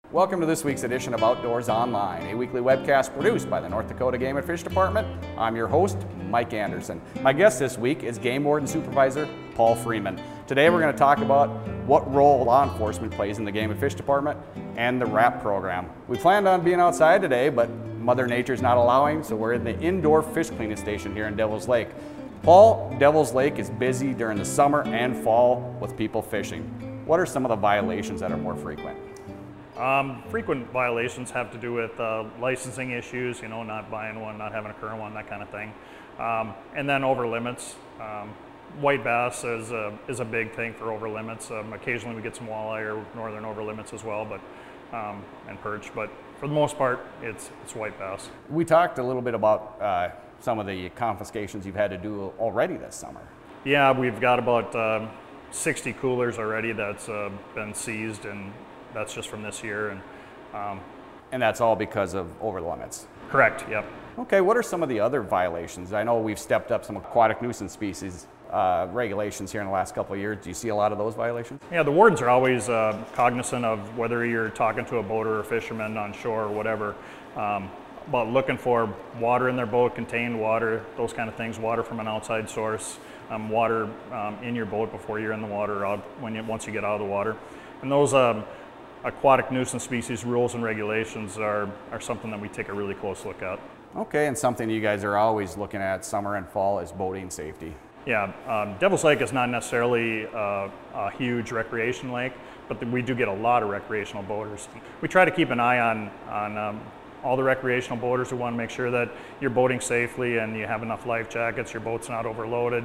Welcome to this week's edition of Outdoors Online, a weekly webcast produced by the North Dakota Game and Fish Department. I'm your host, Mike Anderson. My guest this week is Game Warden Supervisor Paul Freeman. Today we're going to talk about what role law enforcement plays in the Game and Fish Department and the RAP program. We planned on being outside today, but Mother Nature's not allowing, so we're in the indoor fish cleaning station here in Devil's Lake. Paul, Devil's Lake is busy during the summer and fall with people fishing. What are some of the violations that are more frequent? Frequent violations have to do with licensing issues, not buying one, not having a current one, that kind of thing. And then over limits. White bass is a big thing for over limits. Occasionally we get some walleye or northern over limits as well, but and perch. But for the most part, it's white bass. We talked a little bit about some of the confiscations you've had to do already this summer. Yeah, we've got about 60 coolers already that's been seized, and that's just from this year. And that's all because of over limits? Correct, yep. Okay, what are some of the other violations? I know we've stepped up some aquatic nuisance species regulations here in the last couple of years. Do you see a lot of those violations? Yeah, the wardens are always cognizant of whether you're talking to a boater or fisherman on shore or whatever, about looking for water in their boat, contained water, those kind of things, water from an outside source, water in your boat before you're in the water, once you get out of the water. And those aquatic nuisance species rules and regulations are something that we take a really close look at. Okay, and something you guys are always looking at summer and fall is boating safety. Yeah, Devil's Lake is not necessarily a huge recreation lake, but we do get a lot of recreational boaters. We try to keep an eye on all the recreational boaters. We want to make sure that you're boating safely and you have enough life jackets, your boat's not overloaded.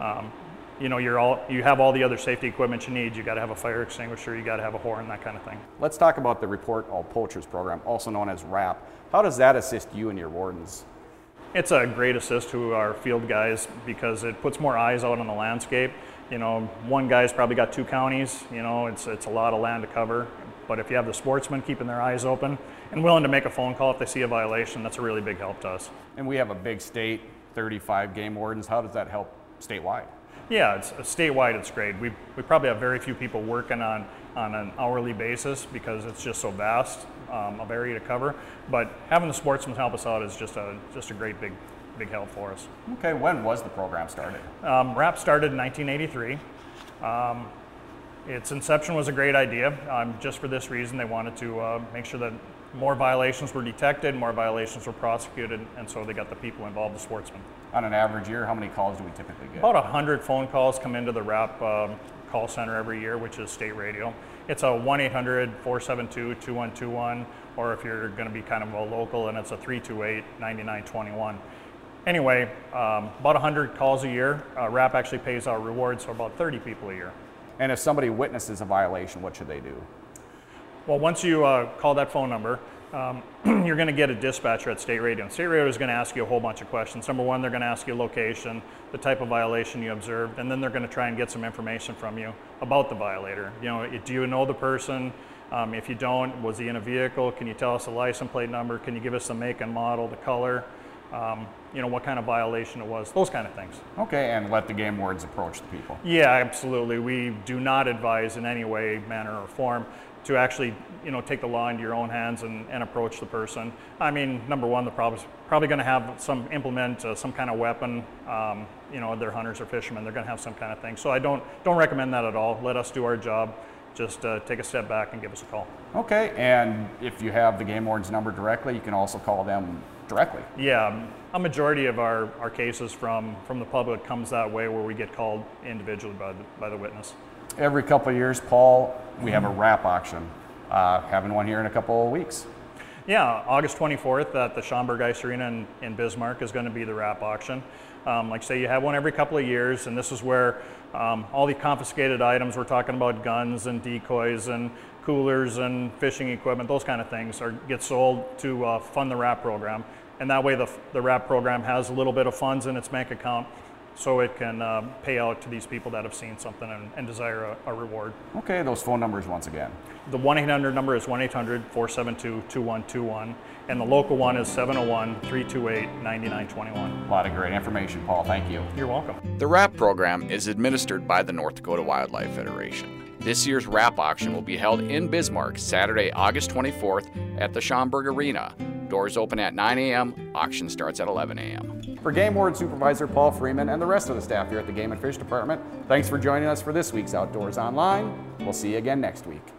You have all the other safety equipment you need. You got to have a fire extinguisher, you got to have a horn, that kind of thing. Let's talk about the Report All Poachers program, also known as RAP. How does that assist you and your wardens? It's a great assist to our field guys because it puts more eyes out on the landscape. One guy's probably got 2 counties. It's a lot of land to cover. But if you have the sportsmen keeping their eyes open and willing to make a phone call if they see a violation, that's a really big help to us. And we have a big state, 35 game wardens. How does that help statewide? Yeah, it's statewide. It's great. We probably have very few people working on an hourly basis because it's just so vast of area to cover. But having the sportsmen help us out is just a great big help for us. Okay, when was the program started? RAP started in 1983. Its inception was a great idea. Just for this reason, they wanted to make sure that more violations were detected, more violations were prosecuted, and so they got the people involved, the sportsmen. On an average year, how many calls do we typically get? About 100 phone calls come into the RAP call center every year, which is state radio. It's a 1-800-472-2121, or if you're going to be kind of a local, and it's a 328-9921. Anyway, about 100 calls a year. RAP actually pays out rewards for about 30 people a year. And if somebody witnesses a violation, what should they do? Well, once you call that phone number, you're going to get a dispatcher at State Radio. And State Radio is going to ask you a whole bunch of questions. Number one, they're going to ask you location, the type of violation you observed, and then they're going to try and get some information from you about the violator. Do you know the person? If you don't, was he in a vehicle? Can you tell us the license plate number? Can you give us the make and model, the color? What kind of violation it was, those kind of things. Okay, and let the game wardens approach the people. Yeah, absolutely. We do not advise in any way, manner, or form to actually, take the law into your own hands and approach the person. I mean, number one, they're probably going to have some kind of weapon. They're hunters or fishermen. They're going to have some kind of thing. So I don't recommend that at all. Let us do our job. Just take a step back and give us a call. Okay, and if you have the game warden's number directly, you can also call them directly. Yeah, a majority of our cases from the public comes that way, where we get called individually by the witness. Every couple of years, Paul, we have a RAP auction. Having one here in a couple of weeks. Yeah, August 24th at the Schomburg Ice Arena in Bismarck is going to be the RAP auction. Like I say, you have one every couple of years, and this is where all the confiscated items, we're talking about guns and decoys and coolers and fishing equipment, those kind of things, get sold to fund the RAP program. And that way the RAP program has a little bit of funds in its bank account, so it can pay out to these people that have seen something and desire a reward. Okay, those phone numbers once again. The 1-800 number is 1-800-472-2121, and the local one is 701-328-9921. A lot of great information, Paul. Thank you. You're welcome. The RAP program is administered by the North Dakota Wildlife Federation. This year's wrap auction will be held in Bismarck Saturday, August 24th at the Schaumburg Arena. Doors open at 9 a.m., auction starts at 11 a.m. For Game Warden Supervisor Paul Freeman and the rest of the staff here at the Game and Fish Department, thanks for joining us for this week's Outdoors Online. We'll see you again next week.